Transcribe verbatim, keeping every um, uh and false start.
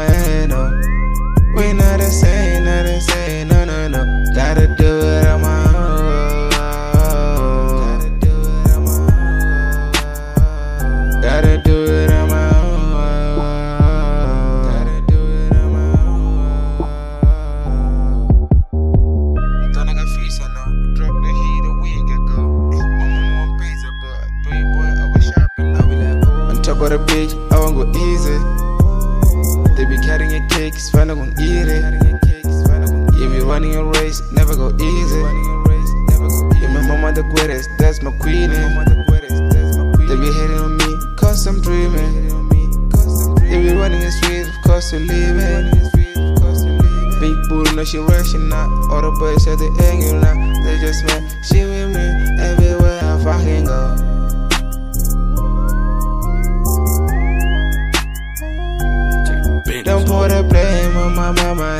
hand, no. We not the same, not the same, no, no, no. Gotta do it on my own. Gotta do it on my own. Gotta do it on my own. Gotta do it on my own. Don't I got free, so now drop the heat a week ago. I'm on one pizza, but three boy, I was shopping. I be like, oh. On top of the beach, I won't go easy. They be carrying your cakes, finna gon' eat it. You be running a race, never go easy. Yeah, my mama the greatest, that's my queenie. They be hating on me, cause I'm dreaming. They be running the streets, of course they're leaving. Big bull, no she rushing out. All the boys say they angry now. They just man, she with me everywhere I fucking go. Don't put the blame on my mama